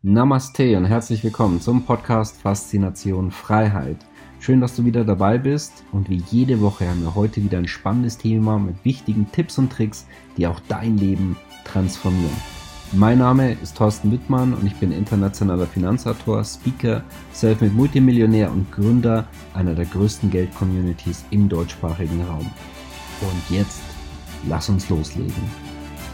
Namaste und herzlich willkommen zum Podcast Faszination Freiheit. Schön, dass du wieder dabei bist und wie jede Woche haben wir heute wieder ein spannendes Thema mit wichtigen Tipps und Tricks, die auch dein Leben transformieren. Mein Name ist Thorsten Wittmann und ich bin internationaler Finanzautor, Speaker, Selfmade Multimillionär und Gründer einer der größten Geld-Communities im deutschsprachigen Raum. Und jetzt, lass uns loslegen.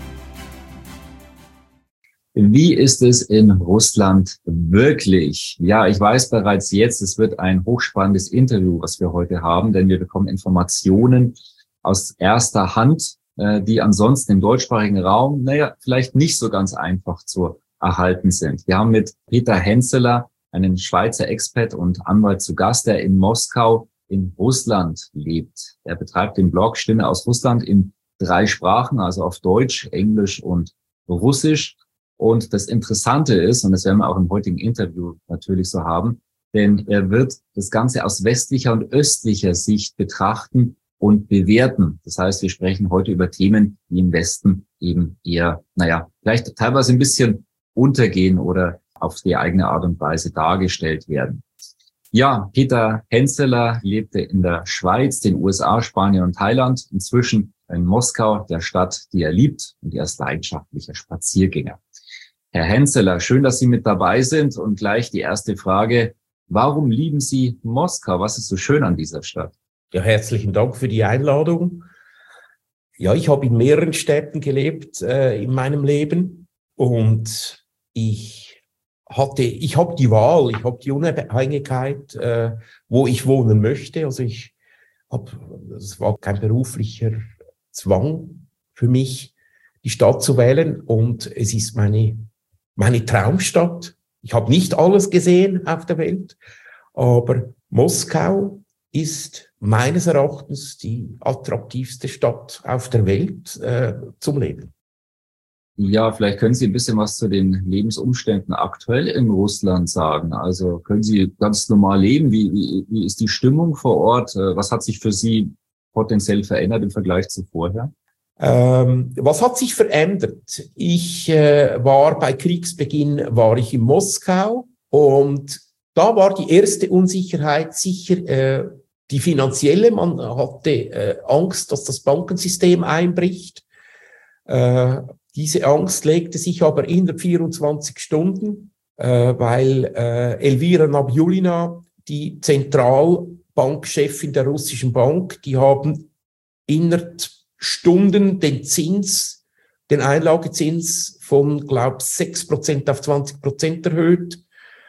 Wie ist es in Russland wirklich? Ja, ich weiß bereits jetzt, es wird ein hochspannendes Interview, was wir heute haben, denn wir bekommen Informationen aus erster Hand, die ansonsten im deutschsprachigen Raum, vielleicht nicht so ganz einfach zu erhalten sind. Wir haben mit Peter Henseler, einen Schweizer Expert und Anwalt zu Gast, der in Moskau in Russland lebt. Er betreibt den Blog Stimme aus Russland in 3 Sprachen, also auf Deutsch, Englisch und Russisch. Und das Interessante ist, und das werden wir auch im heutigen Interview natürlich so haben, denn er wird das Ganze aus westlicher und östlicher Sicht betrachten und bewerten. Das heißt, wir sprechen heute über Themen, die im Westen eben eher, vielleicht teilweise ein bisschen untergehen oder auf die eigene Art und Weise dargestellt werden. Ja, Peter Henseler lebte in der Schweiz, den USA, Spanien und Thailand, inzwischen in Moskau, der Stadt, die er liebt, und er ist leidenschaftlicher Spaziergänger. Herr Henseler, schön, dass Sie mit dabei sind. Und gleich die erste Frage: Warum lieben Sie Moskau? Was ist so schön an dieser Stadt? Ja, herzlichen Dank für die Einladung. Ja, ich habe in mehreren Städten gelebt in meinem Leben und ich habe die Wahl, ich habe die Unabhängigkeit, wo ich wohnen möchte. Also es war kein beruflicher Zwang für mich, die Stadt zu wählen, und es ist meine Traumstadt. Ich habe nicht alles gesehen auf der Welt, aber Moskau ist meines Erachtens die attraktivste Stadt auf der Welt zum Leben. Ja, vielleicht können Sie ein bisschen was zu den Lebensumständen aktuell in Russland sagen. Also können Sie ganz normal leben? Wie ist die Stimmung vor Ort? Was hat sich für Sie potenziell verändert im Vergleich zu vorher? Was hat sich verändert? Ich war bei Kriegsbeginn in Moskau, und da war die erste Unsicherheit sicher die finanzielle. Man hatte Angst, dass das Bankensystem einbricht. Diese Angst legte sich aber innerhalb 24 Stunden, weil Elvira Nabiulina, die Zentralbankchefin der russischen Bank, die haben innerhalb Stunden den Einlagezins von, 6% auf 20% erhöht.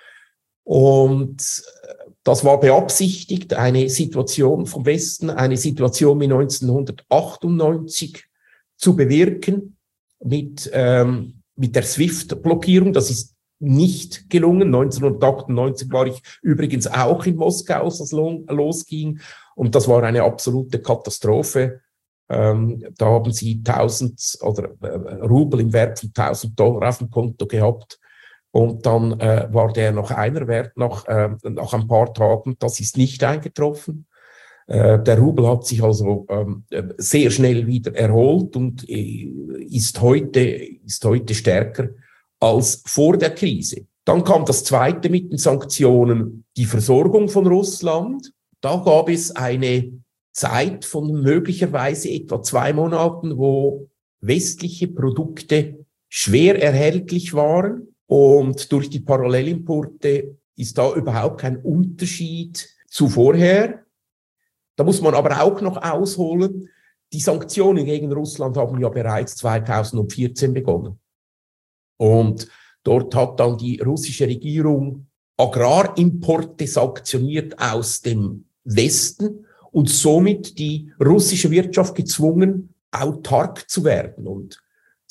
Und das war beabsichtigt, eine Situation vom Westen, eine Situation wie 1998 zu bewirken mit der SWIFT-Blockierung. Das ist nicht gelungen. 1998 war ich übrigens auch in Moskau, als das losging. Und das war eine absolute Katastrophe. Da haben sie 1000 Rubel im Wert von $1000 auf dem Konto gehabt. Und dann war der noch einer wert nach ein paar Tagen. Das ist nicht eingetroffen. Der Rubel hat sich also sehr schnell wieder erholt und ist heute stärker als vor der Krise. Dann kam das Zweite mit den Sanktionen, die Versorgung von Russland. Da gab es eine Zeit von möglicherweise etwa 2 Monaten, wo westliche Produkte schwer erhältlich waren, und durch die Parallelimporte ist da überhaupt kein Unterschied zu vorher. Da muss man aber auch noch ausholen: Die Sanktionen gegen Russland haben ja bereits 2014 begonnen. Und dort hat dann die russische Regierung Agrarimporte sanktioniert aus dem Westen und somit die russische Wirtschaft gezwungen, autark zu werden. Und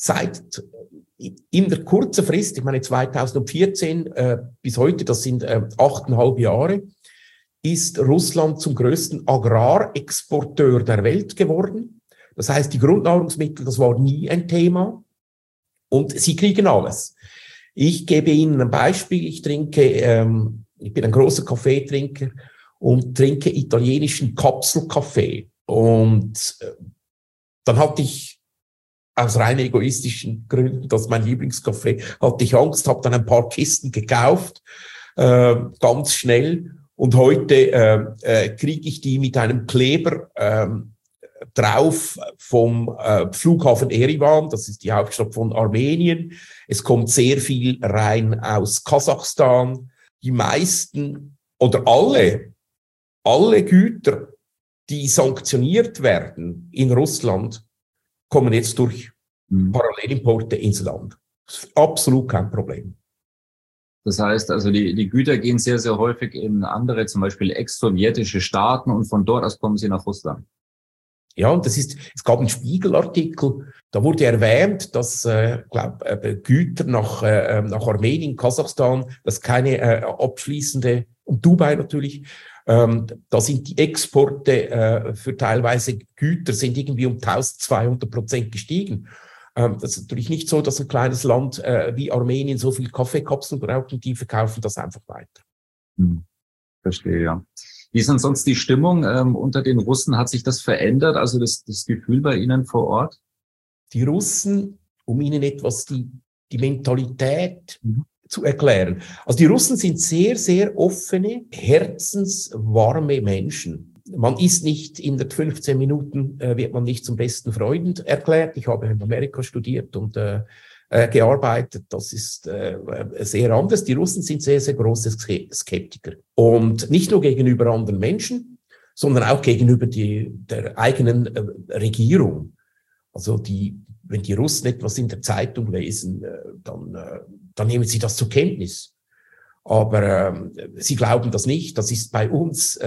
in der kurzen Frist, ich meine 2014 bis heute, das sind 8,5 Jahre, ist Russland zum größten Agrarexporteur der Welt geworden. Das heißt, die Grundnahrungsmittel, das war nie ein Thema. Und sie kriegen alles. Ich gebe Ihnen ein Beispiel. Ich bin ein großer Kaffeetrinker und trinke italienischen Kapselkaffee. Und dann hatte ich aus rein egoistischen Gründen, das ist mein Lieblingscafé, hatte ich Angst, habe dann ein paar Kisten gekauft, ganz schnell. Und heute kriege ich die mit einem Kleber drauf vom Flughafen Erivan, das ist die Hauptstadt von Armenien. Es kommt sehr viel rein aus Kasachstan. Die meisten oder alle Güter, die sanktioniert werden in Russland, kommen jetzt durch Parallelimporte ins Land. Absolut kein Problem. Das heißt, also die Güter gehen sehr, sehr häufig in andere, zum Beispiel ex-sowjetische Staaten und von dort aus kommen sie nach Russland. Ja, und es gab einen Spiegelartikel, da wurde erwähnt, dass Güter nach Armenien, Kasachstan, das keine abschließende, und Dubai natürlich, da sind die Exporte für teilweise Güter sind irgendwie um 1200% gestiegen. Das ist natürlich nicht so, dass ein kleines Land wie Armenien so viel Kaffeekapseln braucht und die verkaufen das einfach weiter. Verstehe, ja. Wie ist denn sonst die Stimmung unter den Russen? Hat sich das verändert, also das Gefühl bei Ihnen vor Ort? Die Russen, um Ihnen etwas die Mentalität zu erklären. Also die Russen sind sehr, sehr offene, herzenswarme Menschen. Man ist nicht in 15 Minuten, wird man nicht zum besten Freund erklärt. Ich habe in Amerika studiert und gearbeitet. Das ist sehr anders. Die Russen sind sehr, sehr große Skeptiker. Und nicht nur gegenüber anderen Menschen, sondern auch gegenüber der eigenen Regierung. Also wenn die Russen etwas in der Zeitung lesen, dann nehmen sie das zur Kenntnis. Aber sie glauben das nicht. Das ist bei uns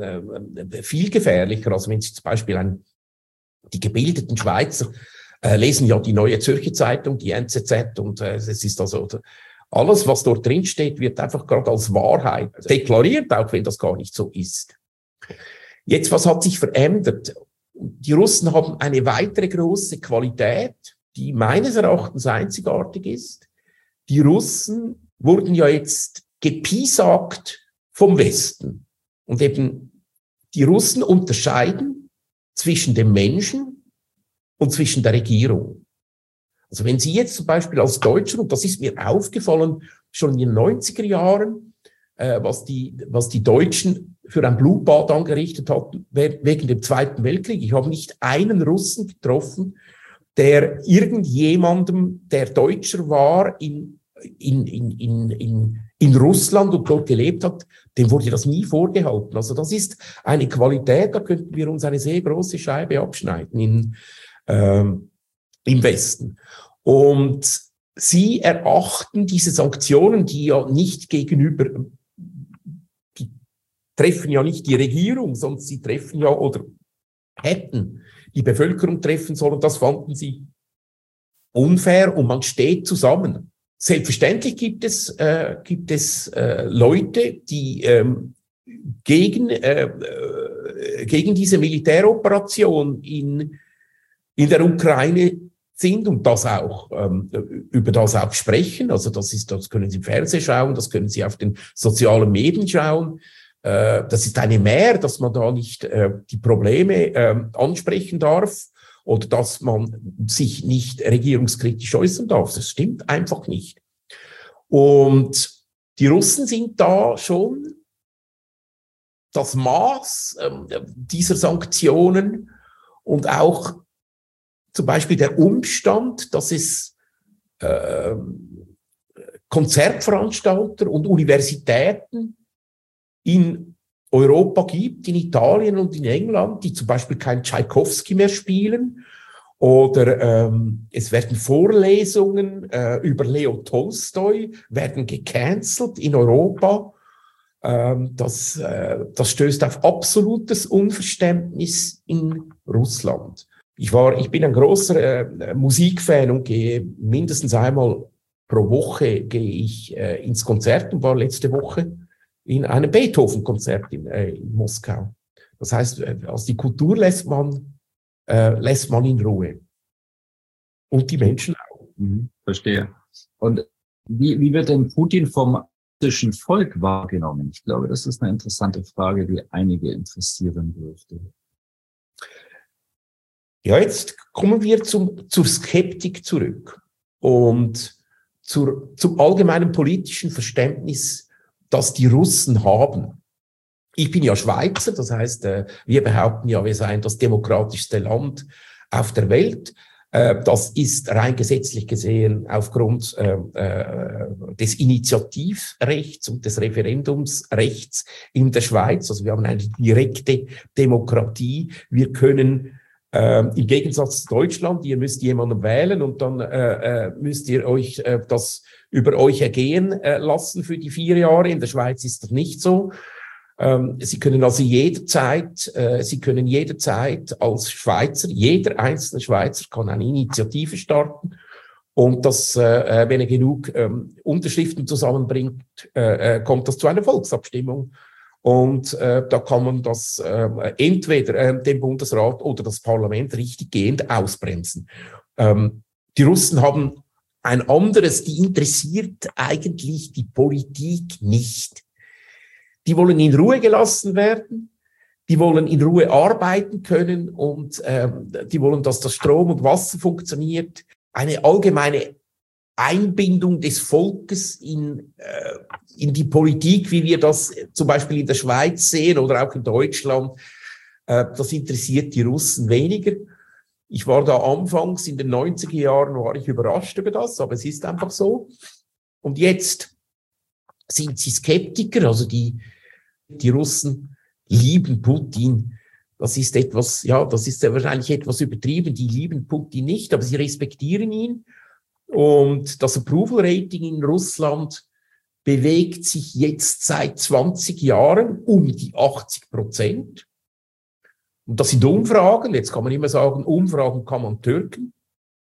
viel gefährlicher. Also wenn Sie zum Beispiel die gebildeten Schweizer lesen ja die Neue Zürcher Zeitung, die NZZ, und es ist also alles, was dort drin steht, wird einfach gerade als Wahrheit deklariert, auch wenn das gar nicht so ist. Jetzt, was hat sich verändert? Die Russen haben eine weitere große Qualität, die meines Erachtens einzigartig ist. Die Russen wurden ja jetzt gepiesackt vom Westen. Und eben die Russen unterscheiden zwischen dem Menschen und zwischen der Regierung. Also wenn Sie jetzt zum Beispiel als Deutscher, und das ist mir aufgefallen, schon in den 90er Jahren, was die Deutschen für ein Blutbad angerichtet hatten wegen dem Zweiten Weltkrieg. Ich habe nicht einen Russen getroffen, der irgendjemandem, der Deutscher war, in Russland und dort gelebt hat, dem wurde das nie vorgehalten. Also das ist eine Qualität, da könnten wir uns eine sehr große Scheibe abschneiden im Westen. Und sie erachten diese Sanktionen, die ja nicht die treffen ja nicht die Regierung, sondern sie treffen ja oder hätten die Bevölkerung treffen sollen. Das fanden sie unfair und man steht zusammen. Selbstverständlich gibt es Leute, die gegen diese Militäroperation in der Ukraine sind und das auch über das auch sprechen. Also das können Sie im Fernsehen schauen, das können Sie auf den sozialen Medien schauen. Das ist eine Mehr, dass man da nicht die Probleme ansprechen darf oder dass man sich nicht regierungskritisch äußern darf. Das stimmt einfach nicht. Und die Russen sind da schon das Maß dieser Sanktionen und auch zum Beispiel der Umstand, dass es Konzertveranstalter und Universitäten in Europa gibt, in Italien und in England, die zum Beispiel kein Tschaikowski mehr spielen. Oder es werden Vorlesungen über Leo Tolstoi werden gecancelt in Europa. Das stößt auf absolutes Unverständnis in Russland. Ich bin ein großer Musikfan und gehe mindestens einmal pro Woche ins Konzert und war letzte Woche in einem Beethoven-Konzert in Moskau. Das heißt, also die Kultur lässt man in Ruhe. Und die Menschen auch. Verstehe. Und wie wird denn Putin vom russischen Volk wahrgenommen? Ich glaube, das ist eine interessante Frage, die einige interessieren dürfte. Ja, jetzt kommen wir zur Skeptik zurück und zum allgemeinen politischen Verständnis, das die Russen haben. Ich bin ja Schweizer, das heißt, wir behaupten ja, wir seien das demokratischste Land auf der Welt. Das ist rein gesetzlich gesehen aufgrund des Initiativrechts und des Referendumsrechts in der Schweiz. Also wir haben eine direkte Demokratie. Wir können im Gegensatz zu Deutschland, ihr müsst jemanden wählen und dann müsst ihr euch das über euch ergehen lassen für die 4 Jahre. In der Schweiz ist das nicht so. Sie können also jederzeit als Schweizer, jeder einzelne Schweizer kann eine Initiative starten und das, wenn er genug Unterschriften zusammenbringt, kommt das zu einer Volksabstimmung. Und da kann man das entweder den Bundesrat oder das Parlament richtiggehend ausbremsen. Die Russen haben ein anderes, die interessiert eigentlich die Politik nicht. Die wollen in Ruhe gelassen werden, die wollen in Ruhe arbeiten können und die wollen, dass das Strom und Wasser funktioniert. Eine allgemeine Einbindung des Volkes in die Politik, wie wir das zum Beispiel in der Schweiz sehen oder auch in Deutschland, das interessiert die Russen weniger. Ich war da anfangs in den 90er Jahren, war ich überrascht über das, aber es ist einfach so. Und jetzt sind sie Skeptiker, also die Russen lieben Putin. Das ist etwas, ja, das ist ja wahrscheinlich etwas übertrieben. Die lieben Putin nicht, aber sie respektieren ihn. Und das Approval-Rating in Russland bewegt sich jetzt seit 20 Jahren um die 80%. Und das sind Umfragen. Jetzt kann man immer sagen, Umfragen kann man türken.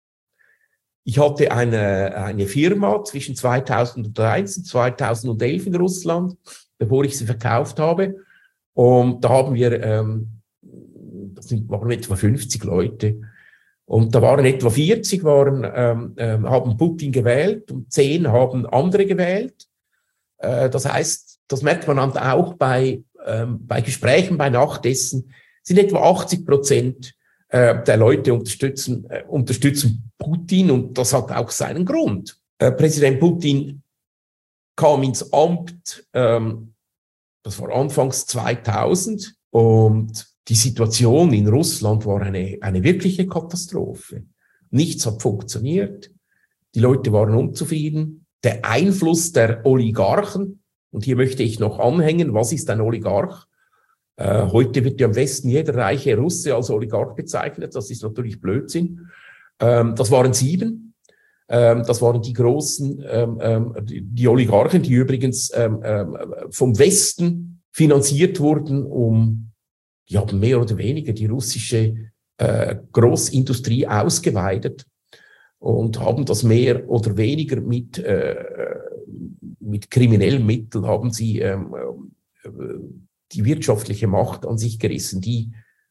Ich hatte eine Firma zwischen 2001 und 2011 in Russland, bevor ich sie verkauft habe. Und da haben wir, waren etwa 50 Leute. Und da waren etwa 40 haben Putin gewählt und 10 haben andere gewählt. Das heißt, das merkt man dann auch bei Gesprächen, bei Nachtessen, sind etwa 80% der Leute unterstützen Putin und das hat auch seinen Grund. Präsident Putin kam ins Amt, das war anfangs 2000 und die Situation in Russland war eine wirkliche Katastrophe. Nichts hat funktioniert. Die Leute waren unzufrieden. Der Einfluss der Oligarchen, und hier möchte ich noch anhängen, was ist ein Oligarch? Heute wird ja im Westen jeder reiche Russe als Oligarch bezeichnet. Das ist natürlich Blödsinn. Das waren 7. Das waren die großen, die Oligarchen, die übrigens vom Westen finanziert wurden, die haben mehr oder weniger die russische Großindustrie ausgeweitet und haben das mehr oder weniger mit kriminellen Mitteln haben sie die wirtschaftliche Macht an sich gerissen. Die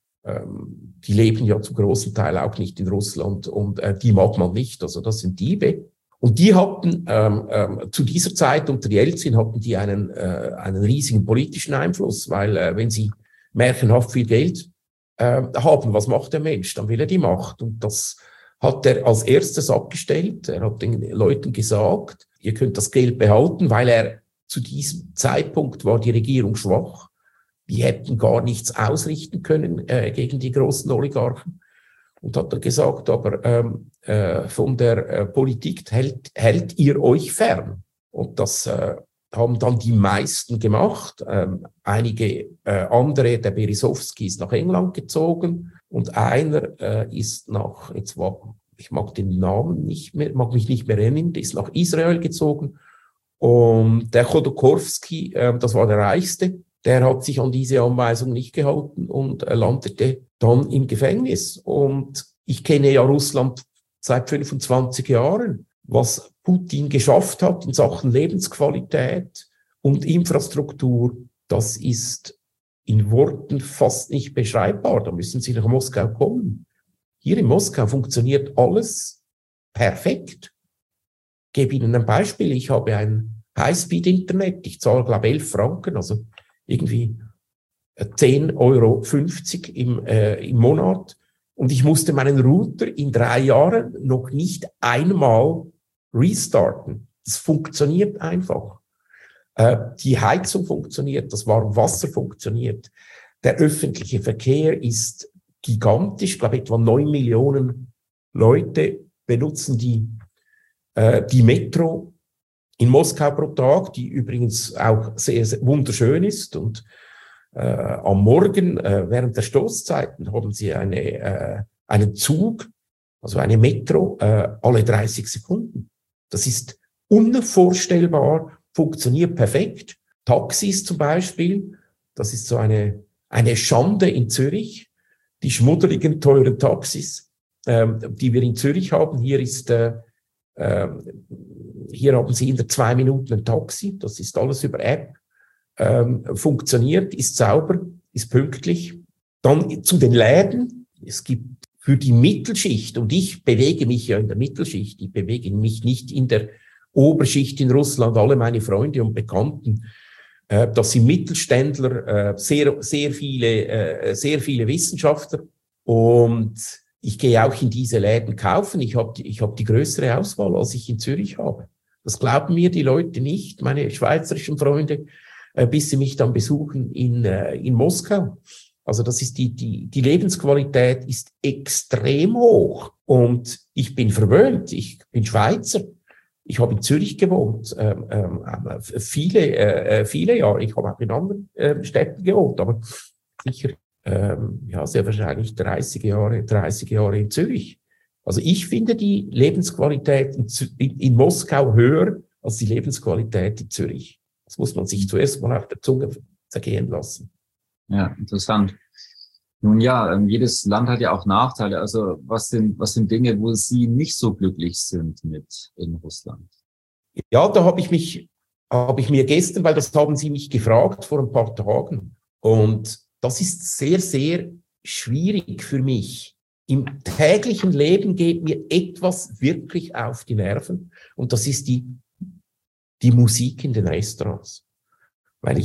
leben ja zum großen Teil auch nicht in Russland und die mag man nicht. Also das sind Diebe. Und die hatten zu dieser Zeit unter Jelzin hatten die einen riesigen politischen Einfluss, weil wenn sie märchenhaft viel Geld haben, was macht der Mensch? Dann will er die Macht. Und das hat er als erstes abgestellt. Er hat den Leuten gesagt, ihr könnt das Geld behalten, weil er zu diesem Zeitpunkt war die Regierung schwach. Die hätten gar nichts ausrichten können gegen die großen Oligarchen. Und hat er gesagt, aber von der Politik hält ihr euch fern. Und das haben dann die meisten gemacht. Einige andere, der Berezovsky ist nach England gezogen und einer ist ich mag den Namen nicht mehr, mag mich nicht mehr erinnern, ist nach Israel gezogen. Und der Chodorkowski, das war der Reichste, der hat sich an diese Anweisung nicht gehalten und landete dann im Gefängnis. Und ich kenne ja Russland seit 25 Jahren. Was Putin geschafft hat in Sachen Lebensqualität und Infrastruktur, das ist in Worten fast nicht beschreibbar. Da müssen Sie nach Moskau kommen. Hier in Moskau funktioniert alles perfekt. Ich gebe Ihnen ein Beispiel. Ich habe ein Highspeed-Internet. Ich zahle, glaube ich, 11 Franken, also irgendwie 10,50 € im Monat. Und ich musste meinen Router in 3 Jahren noch nicht einmal restarten. Das funktioniert einfach. Die Heizung funktioniert, das Warmwasser funktioniert. Der öffentliche Verkehr ist gigantisch. Ich glaube, etwa 9 Millionen Leute benutzen die Metro in Moskau pro Tag, die übrigens auch sehr, sehr wunderschön ist. Und am Morgen, während der Stoßzeiten, haben sie einen Zug, also eine Metro, alle 30 Sekunden. Das ist unvorstellbar, funktioniert perfekt. Taxis zum Beispiel, das ist so eine Schande in Zürich. Die schmuddeligen, teuren Taxis, die wir in Zürich haben. Hier haben Sie in 2 Minuten ein Taxi. Das ist alles über App. Funktioniert, ist sauber, ist pünktlich. Dann zu den Läden. Es gibt für die Mittelschicht, und ich bewege mich ja in der Mittelschicht, ich bewege mich nicht in der Oberschicht in Russland, alle meine Freunde und Bekannten, das sind Mittelständler, sehr viele Wissenschaftler, und ich gehe auch in diese Läden kaufen. Ich habe die größere Auswahl, als ich in Zürich habe. Das glauben mir die Leute nicht, meine schweizerischen Freunde, bis sie mich dann besuchen in Moskau. Also das ist die Lebensqualität ist extrem hoch, und ich bin verwöhnt. Ich bin Schweizer. Ich habe in Zürich gewohnt, viele Jahre. Ich habe auch in anderen Städten gewohnt, aber sicher, sehr wahrscheinlich 30 Jahre in Zürich. Also ich finde die Lebensqualität in Moskau höher als die Lebensqualität in Zürich. Das muss man sich zuerst mal auf der Zunge zergehen lassen. Ja, interessant. Nun ja, jedes Land hat ja auch Nachteile. Also was sind Dinge, wo Sie nicht so glücklich sind mit in Russland? Ja, da habe ich mir gestern, weil das haben Sie mich gefragt vor ein paar Tagen. Und das ist sehr, sehr schwierig für mich. Im täglichen Leben geht mir etwas wirklich auf die Nerven. Und das ist die Musik in den Restaurants. Weil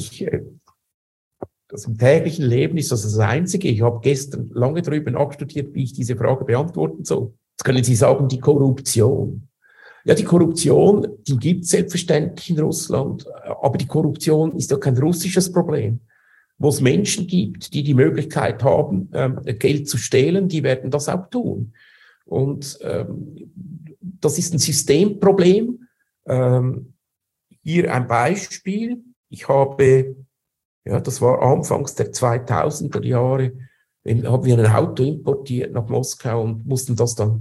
das im täglichen Leben ist das Einzige. Ich habe gestern lange darüber nachstudiert, wie ich diese Frage beantworten soll. Jetzt können Sie sagen, die Korruption. Ja, die Korruption, die gibt es selbstverständlich in Russland. Aber die Korruption ist ja kein russisches Problem. Wo es Menschen gibt, die Möglichkeit haben, Geld zu stehlen, die werden das auch tun. Und das ist ein Systemproblem. Hier ein Beispiel. Ich habe, das war anfangs der 2000er Jahre, haben wir ein Auto importiert nach Moskau und mussten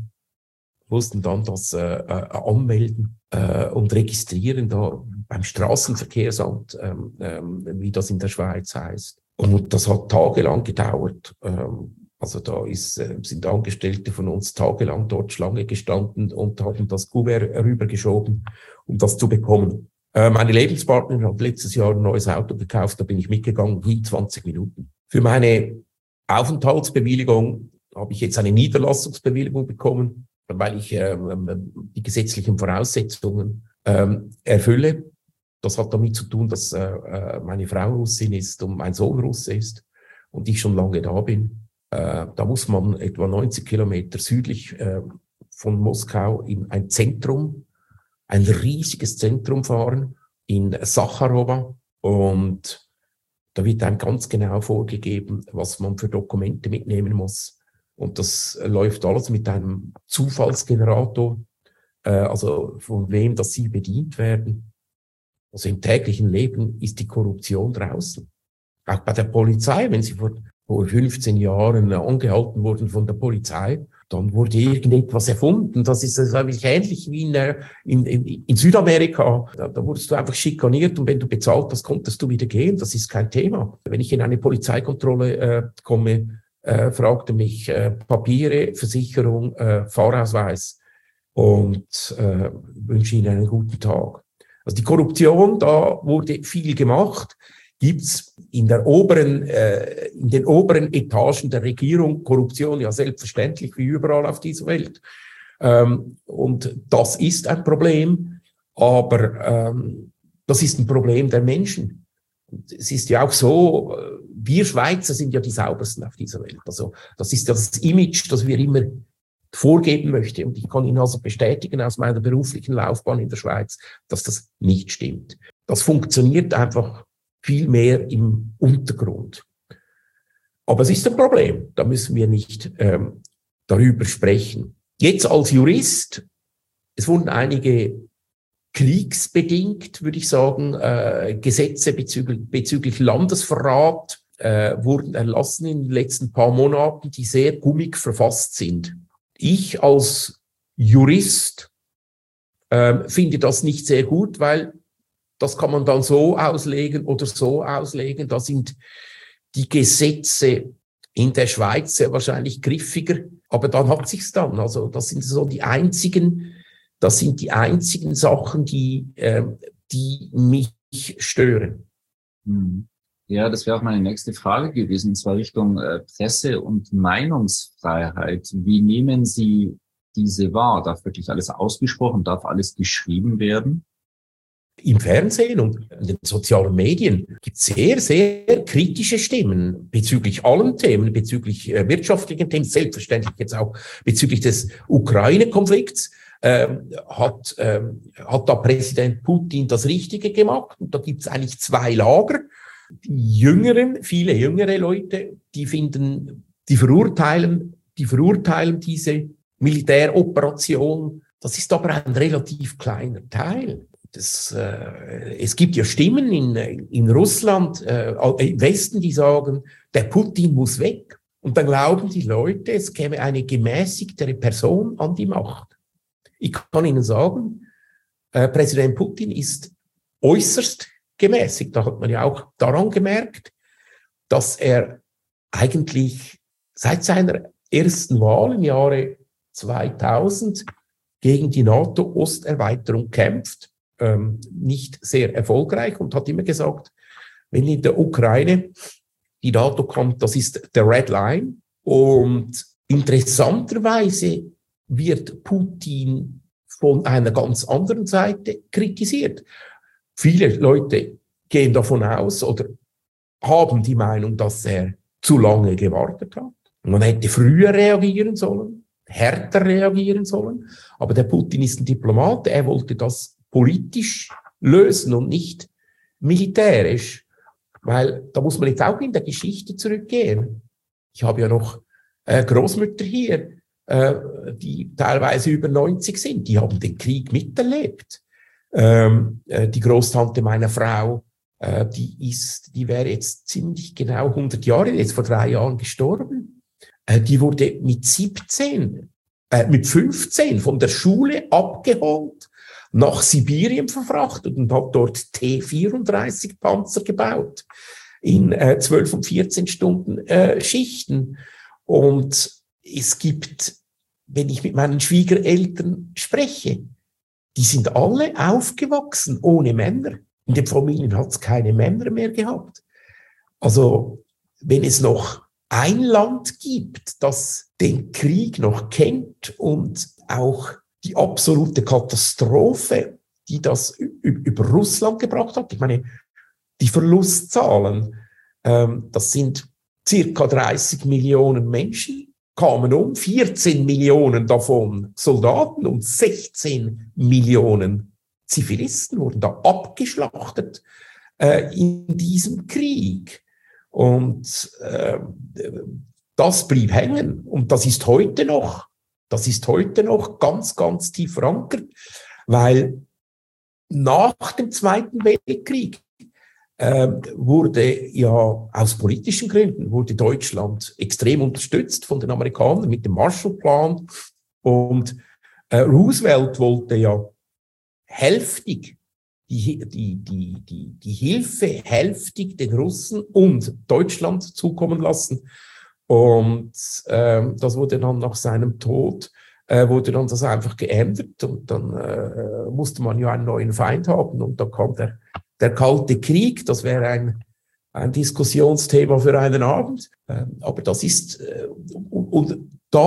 dann das anmelden und registrieren da beim Straßenverkehrsamt, wie das in der Schweiz heißt. Und das hat tagelang gedauert. Also da sind Angestellte von uns tagelang dort Schlange gestanden und haben das Kuvert rübergeschoben, um das zu bekommen. Meine Lebenspartnerin hat letztes Jahr ein neues Auto gekauft, da bin ich mitgegangen, wie 20 Minuten. Für meine Aufenthaltsbewilligung habe ich jetzt eine Niederlassungsbewilligung bekommen, weil ich die gesetzlichen Voraussetzungen erfülle. Das hat damit zu tun, dass meine Frau Russin ist und mein Sohn Russe ist und ich schon lange da bin. Da muss man etwa 90 Kilometer südlich von Moskau in ein Zentrum, ein riesiges Zentrum fahren, in Sacharowa. Und da wird einem ganz genau vorgegeben, was man für Dokumente mitnehmen muss. Und das läuft alles mit einem Zufallsgenerator, also von wem dass Sie bedient werden. Also im täglichen Leben ist die Korruption draußen. Auch bei der Polizei, wenn Sie vor 15 Jahren angehalten wurden von der Polizei, dann wurde irgendetwas erfunden. Das ist ähnlich wie in Südamerika. Da wurdest du einfach schikaniert und wenn du bezahlt hast, konntest du wieder gehen. Das ist kein Thema. Wenn ich in eine Polizeikontrolle komme, fragte mich Papiere, Versicherung, Fahrausweis und wünsche Ihnen einen guten Tag. Also die Korruption, da wurde viel gemacht. Gibt's in den oberen Etagen der Regierung Korruption, ja selbstverständlich wie überall auf dieser Welt. Und das ist ein Problem, aber das ist ein Problem der Menschen. Es ist ja auch so, wir Schweizer sind ja die saubersten auf dieser Welt. Also das ist ja das Image, das wir immer vorgeben möchten. Und ich kann Ihnen also bestätigen aus meiner beruflichen Laufbahn in der Schweiz, dass das nicht stimmt. Das funktioniert einfach viel mehr im Untergrund. Aber es ist ein Problem. Da müssen wir nicht darüber sprechen. Jetzt als Jurist, es wurden einige kriegsbedingt, würde ich sagen, Gesetze bezüglich Landesverrat wurden erlassen in den letzten paar Monaten, die sehr gummig verfasst sind. Ich als Jurist finde das nicht sehr gut, weil das kann man dann so auslegen oder so auslegen. Da sind die Gesetze in der Schweiz sehr wahrscheinlich griffiger, aber dann hat sich's dann. Also das sind so die einzigen Sachen, die mich stören. Ja, das wäre auch meine nächste Frage gewesen, und zwar Richtung Presse- und Meinungsfreiheit. Wie nehmen Sie diese wahr? Darf wirklich alles ausgesprochen, darf alles geschrieben werden? Im Fernsehen und in den sozialen Medien gibt es sehr, sehr kritische Stimmen bezüglich allen Themen, bezüglich wirtschaftlichen Themen, selbstverständlich jetzt auch bezüglich des Ukraine-Konflikts. Hat da Präsident Putin das Richtige gemacht? Und da gibt es eigentlich zwei Lager. Die Jüngeren, viele jüngere Leute, die verurteilen diese Militäroperation. Das ist aber ein relativ kleiner Teil. Es gibt ja Stimmen in Russland, im Westen, die sagen, der Putin muss weg. Und dann glauben die Leute, es käme eine gemäßigtere Person an die Macht. Ich kann Ihnen sagen, Präsident Putin ist äußerst gemäßigt. Da hat man ja auch daran gemerkt, dass er eigentlich seit seiner ersten Wahl im Jahre 2000 gegen die NATO-Osterweiterung kämpft. Nicht sehr erfolgreich und hat immer gesagt, wenn in der Ukraine die NATO kommt, das ist der Red Line. Und interessanterweise wird Putin von einer ganz anderen Seite kritisiert. Viele Leute gehen davon aus oder haben die Meinung, dass er zu lange gewartet hat. Man hätte früher reagieren sollen, härter reagieren sollen. Aber der Putin ist ein Diplomat, er wollte das politisch lösen und nicht militärisch. Weil da muss man jetzt auch in der Geschichte zurückgehen. Ich habe ja noch Großmütter hier, die teilweise über 90 sind. Die haben den Krieg miterlebt. Die Großtante meiner Frau, die wäre jetzt ziemlich genau 100 Jahre, jetzt vor 3 Jahren gestorben. Die wurde mit 15 von der Schule abgeholt, nach Sibirien verfrachtet und hat dort T-34 Panzer gebaut in 12 und 14 Stunden Schichten. Und es gibt, wenn ich mit meinen Schwiegereltern spreche, die sind alle aufgewachsen ohne Männer. In den Familien hat es keine Männer mehr gehabt. Also wenn es noch ein Land gibt, das den Krieg noch kennt und auch die absolute Katastrophe, die das über Russland gebracht hat. Ich meine, die Verlustzahlen, das sind circa 30 Millionen Menschen, kamen um, 14 Millionen davon Soldaten und 16 Millionen Zivilisten wurden da abgeschlachtet in diesem Krieg. Und das blieb hängen. Und das ist heute noch ganz, ganz tief verankert, weil nach dem Zweiten Weltkrieg wurde ja aus politischen Gründen wurde Deutschland extrem unterstützt von den Amerikanern mit dem Marshallplan und Roosevelt wollte ja hälftig die Hilfe hälftig den Russen und Deutschland zukommen lassen. Und das wurde dann nach seinem Tod, wurde dann das einfach geändert und dann musste man ja einen neuen Feind haben und dann kam der Kalte Krieg, das wäre ein Diskussionsthema für einen Abend, aber das ist, und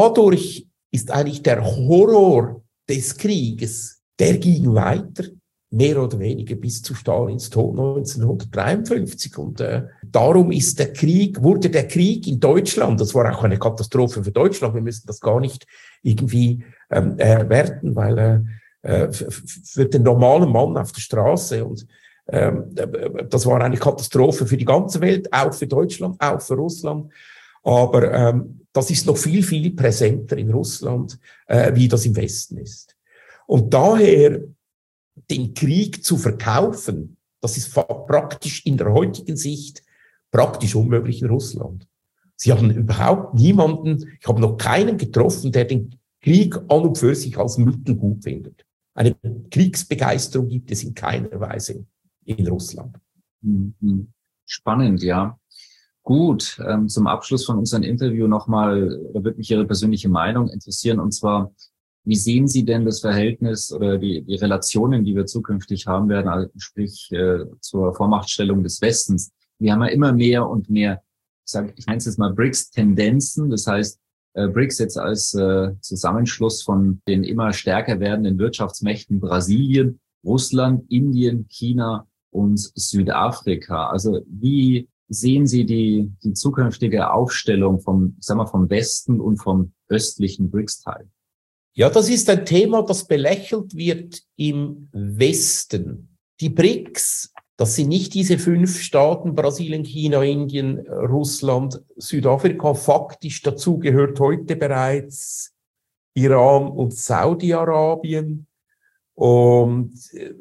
dadurch ist eigentlich der Horror des Krieges, der ging weiter mehr oder weniger bis zu Stalins Tod 1953. Und darum wurde der Krieg in Deutschland, das war auch eine Katastrophe für Deutschland, wir müssen das gar nicht irgendwie werten, weil für den normalen Mann auf der Straße und das war eine Katastrophe für die ganze Welt, auch für Deutschland, auch für Russland. Aber das ist noch viel, viel präsenter in Russland, wie das im Westen ist. Und daher den Krieg zu verkaufen, das ist praktisch in der heutigen Sicht praktisch unmöglich in Russland. Sie haben überhaupt niemanden, ich habe noch keinen getroffen, der den Krieg an und für sich als Mittel gut findet. Eine Kriegsbegeisterung gibt es in keiner Weise in Russland. Spannend, ja. Gut, zum Abschluss von unserem Interview nochmal, da würde mich Ihre persönliche Meinung interessieren, und zwar, wie sehen Sie denn das Verhältnis oder die Relationen, die wir zukünftig haben werden, also sprich zur Vormachtstellung des Westens? Wir haben ja immer mehr und mehr, ich nenne es jetzt mal BRICS-Tendenzen, das heißt, BRICS jetzt als Zusammenschluss von den immer stärker werdenden Wirtschaftsmächten Brasilien, Russland, Indien, China und Südafrika. Also wie sehen Sie die zukünftige Aufstellung vom Westen und vom östlichen BRICS-Teil? Ja, das ist ein Thema, das belächelt wird im Westen. Die BRICS, das sind nicht diese 5 Staaten, Brasilien, China, Indien, Russland, Südafrika. Faktisch dazu gehört heute bereits Iran und Saudi-Arabien. Und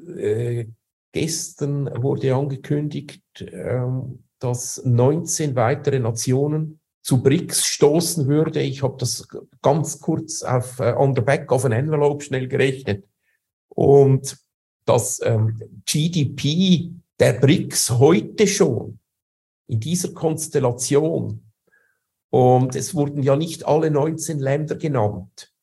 gestern wurde angekündigt, dass 19 weitere Nationen zu BRICS stoßen würde. Ich habe das ganz kurz on the back of an envelope schnell gerechnet. Und das GDP der BRICS heute schon in dieser Konstellation, und es wurden ja nicht alle 19 Länder genannt.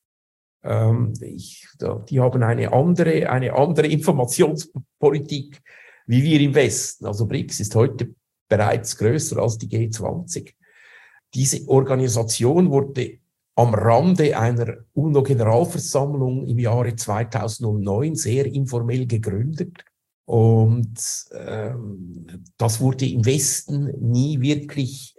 Die haben eine andere Informationspolitik wie wir im Westen. Also BRICS ist heute bereits größer als die G20. Diese Organisation wurde am Rande einer UNO-Generalversammlung im Jahre 2009 sehr informell gegründet. Und das wurde im Westen nie wirklich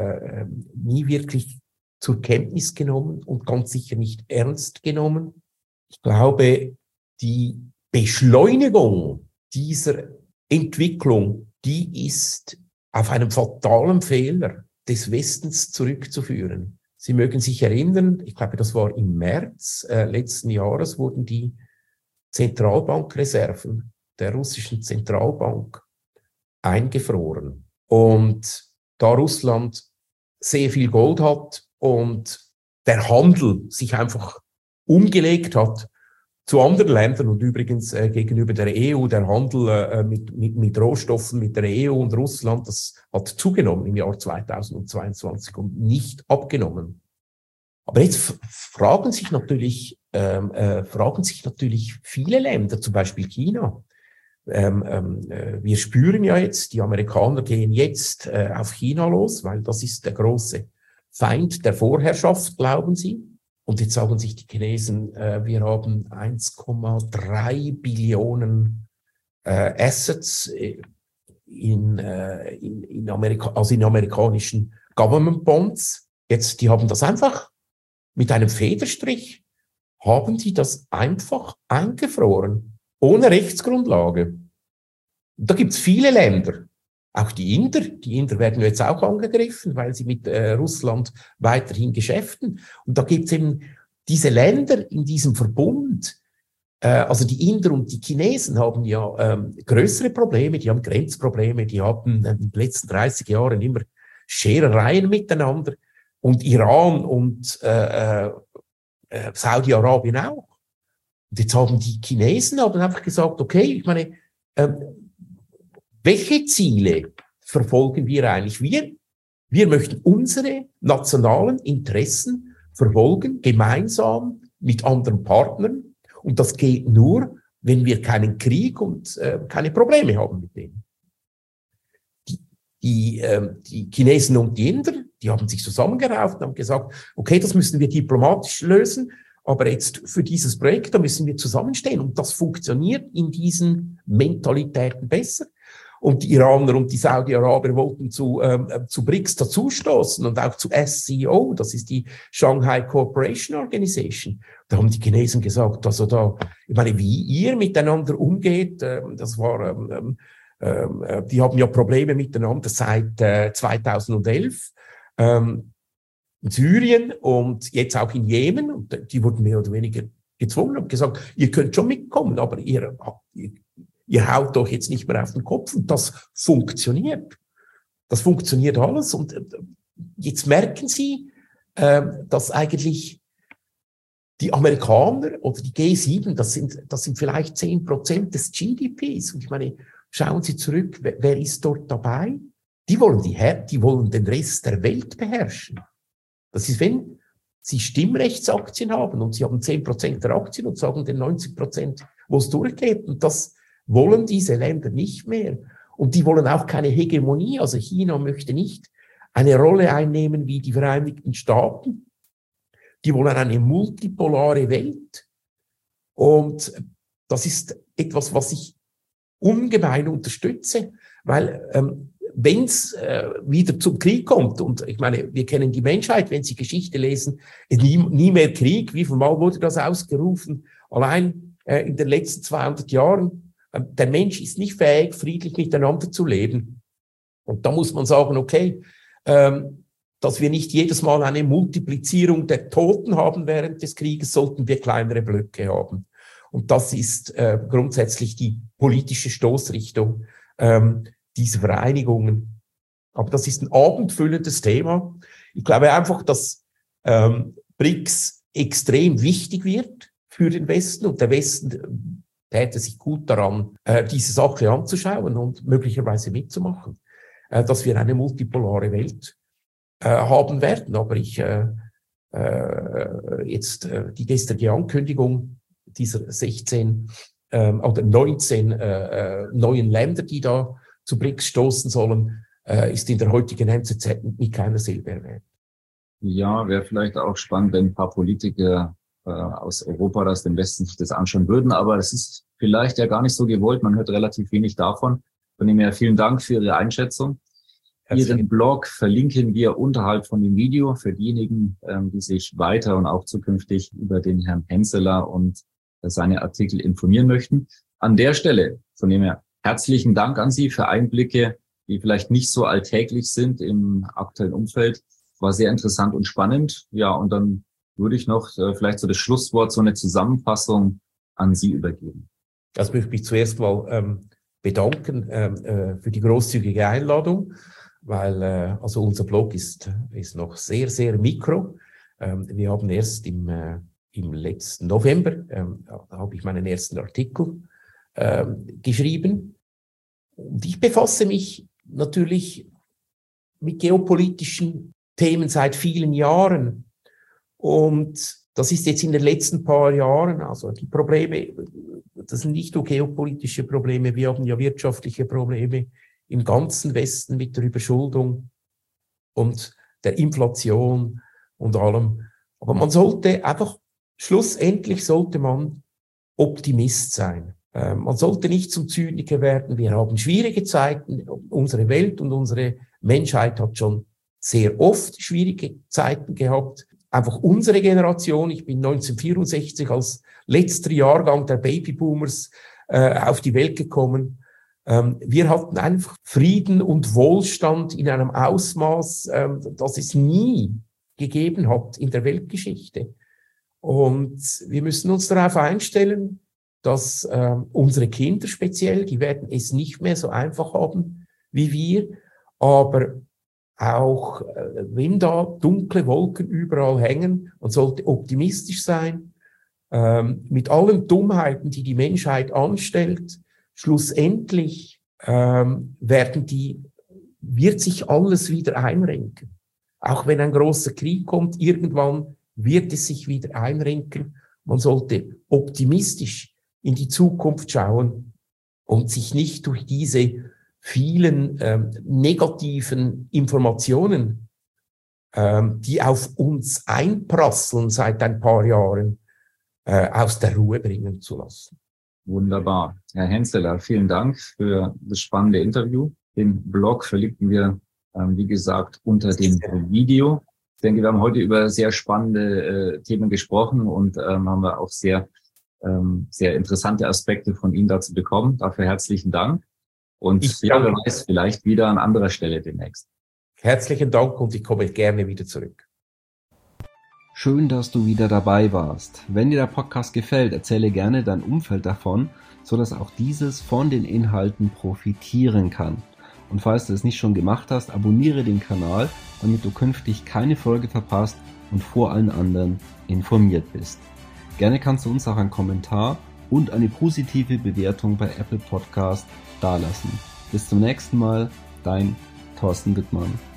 zur Kenntnis genommen und ganz sicher nicht ernst genommen. Ich glaube, die Beschleunigung dieser Entwicklung, die ist auf einen fatalen Fehler des Westens zurückzuführen. Sie mögen sich erinnern, ich glaube, das war im März letzten Jahres, wurden die Zentralbankreserven der russischen Zentralbank eingefroren. Und da Russland sehr viel Gold hat und der Handel sich einfach umgelegt hat zu anderen Ländern und übrigens gegenüber der EU, der Handel mit Rohstoffen mit der EU und Russland, das hat zugenommen im Jahr 2022 und nicht abgenommen. Aber jetzt fragen sich natürlich viele Länder, zum Beispiel China. Wir spüren ja jetzt, die Amerikaner gehen jetzt auf China los, weil das ist der große Feind der Vorherrschaft, glauben sie. Und jetzt sagen sich die Chinesen, wir haben 1,3 Billionen Assets in Amerika, also in amerikanischen Government Bonds. Jetzt, die haben das einfach mit einem Federstrich, haben die das einfach eingefroren, ohne Rechtsgrundlage. Und da gibt's viele Länder, auch die Inder werden jetzt auch angegriffen, weil sie mit Russland weiterhin geschäften. Und da gibt's eben diese Länder in diesem Verbund, also die Inder und die Chinesen haben ja größere Probleme, die haben Grenzprobleme, die haben in den letzten 30 Jahren immer Scherereien miteinander und Iran und Saudi-Arabien auch. Und jetzt haben die Chinesen einfach gesagt, okay, ich meine, welche Ziele verfolgen wir eigentlich? Wir möchten unsere nationalen Interessen verfolgen, gemeinsam mit anderen Partnern. Und das geht nur, wenn wir keinen Krieg und keine Probleme haben mit denen. Die Chinesen und die Inder, die haben sich zusammengerauft und haben gesagt, okay, das müssen wir diplomatisch lösen. aber jetzt für dieses Projekt, da müssen wir zusammenstehen. Und das funktioniert in diesen Mentalitäten besser. Und die Iraner und die Saudi-Araber wollten zu BRICS dazustoßen und auch zu SCO, das ist die Shanghai Cooperation Organization. Da haben die Chinesen gesagt, also da, ich meine, wie ihr miteinander umgeht, das war, die haben ja Probleme miteinander seit 2011 in Syrien und jetzt auch in Jemen. Und die wurden mehr oder weniger gezwungen und gesagt, ihr könnt schon mitkommen, aber ihr haut doch jetzt nicht mehr auf den Kopf. Und das funktioniert. Das funktioniert alles. Und jetzt merken Sie, dass eigentlich die Amerikaner oder die G7, das sind vielleicht 10% des GDPs. Und ich meine, schauen Sie zurück, wer ist dort dabei? Die wollen den Rest der Welt beherrschen. Das ist, wenn Sie Stimmrechtsaktien haben und Sie haben 10% der Aktien und sagen den 90%, wo es durchgeht. Und das wollen diese Länder nicht mehr. Und die wollen auch keine Hegemonie. Also China möchte nicht eine Rolle einnehmen wie die Vereinigten Staaten. Die wollen eine multipolare Welt. Und das ist etwas, was ich ungemein unterstütze, weil wenn es wieder zum Krieg kommt, und ich meine, wir kennen die Menschheit, wenn Sie Geschichte lesen, nie mehr Krieg. Wie viel Mal wurde das ausgerufen? Allein in den letzten 200 Jahren. Der Mensch ist nicht fähig, friedlich miteinander zu leben. Und da muss man sagen, okay, dass wir nicht jedes Mal eine Multiplizierung der Toten haben während des Krieges, sollten wir kleinere Blöcke haben. Und das ist grundsätzlich die politische Stoßrichtung dieser Vereinigungen. Aber das ist ein abendfüllendes Thema. Ich glaube einfach, dass BRICS extrem wichtig wird für den Westen und der Westen täte sich gut daran, diese Sache anzuschauen und möglicherweise mitzumachen, dass wir eine multipolare Welt haben werden. Aber jetzt die gestrige Ankündigung dieser 16 oder 19 neuen Länder, die da zu BRICS stoßen sollen, ist in der heutigen NZZ mit keiner Silbe erwähnt. Ja, wäre vielleicht auch spannend, wenn ein paar Politiker aus Europa oder aus dem Westen sich das anschauen würden, aber es ist vielleicht ja gar nicht so gewollt. Man hört relativ wenig davon. Von dem her vielen Dank für Ihre Einschätzung. Ihren Blog verlinken wir unterhalb von dem Video für diejenigen, die sich weiter und auch zukünftig über den Herrn Henseler und seine Artikel informieren möchten. An der Stelle, von dem her herzlichen Dank an Sie für Einblicke, die vielleicht nicht so alltäglich sind im aktuellen Umfeld. War sehr interessant und spannend. Ja, und dann würde ich noch vielleicht so das Schlusswort, so eine Zusammenfassung an Sie übergeben. Das möchte ich mich zuerst mal bedanken für die großzügige Einladung, weil also unser Blog ist noch sehr, sehr mikro. Wir haben erst im letzten November, da habe ich meinen ersten Artikel geschrieben. Und ich befasse mich natürlich mit geopolitischen Themen seit vielen Jahren. Und das ist jetzt in den letzten paar Jahren, also die Probleme, das sind nicht nur geopolitische Probleme, wir haben ja wirtschaftliche Probleme im ganzen Westen mit der Überschuldung und der Inflation und allem. Aber man sollte einfach, schlussendlich sollte man Optimist sein. Man sollte nicht zum Zyniker werden. Wir haben schwierige Zeiten. Unsere Welt und unsere Menschheit hat schon sehr oft schwierige Zeiten gehabt. Einfach unsere Generation, ich bin 1964 als letzter Jahrgang der Babyboomers auf die Welt gekommen. Wir hatten einfach Frieden und Wohlstand in einem Ausmaß, das es nie gegeben hat in der Weltgeschichte. Und wir müssen uns darauf einstellen, dass unsere Kinder speziell, die werden es nicht mehr so einfach haben wie wir, aber auch wenn da dunkle Wolken überall hängen, man sollte optimistisch sein, mit allen Dummheiten, die die Menschheit anstellt, schlussendlich wird sich alles wieder einrenken. Auch wenn ein großer Krieg kommt, irgendwann wird es sich wieder einrenken. Man sollte optimistisch in die Zukunft schauen und sich nicht durch diese vielen negativen Informationen, die auf uns einprasseln seit ein paar Jahren, aus der Ruhe bringen zu lassen. Wunderbar. Herr Henseler, vielen Dank für das spannende Interview. Den Blog verlinken wir, wie gesagt, unter dem Video. Ich denke, wir haben heute über sehr spannende Themen gesprochen und haben wir auch sehr interessante Aspekte von Ihnen dazu bekommen. Dafür herzlichen Dank. Und wer weiß, vielleicht wieder an anderer Stelle demnächst. Herzlichen Dank und ich komme gerne wieder zurück. Schön, dass du wieder dabei warst. Wenn dir der Podcast gefällt, erzähle gerne dein Umfeld davon, sodass auch dieses von den Inhalten profitieren kann. Und falls du es nicht schon gemacht hast, abonniere den Kanal, damit du künftig keine Folge verpasst und vor allen anderen informiert bist. Gerne kannst du uns auch einen Kommentar und eine positive Bewertung bei Apple Podcast dalassen. Bis zum nächsten Mal, dein Thorsten Wittmann.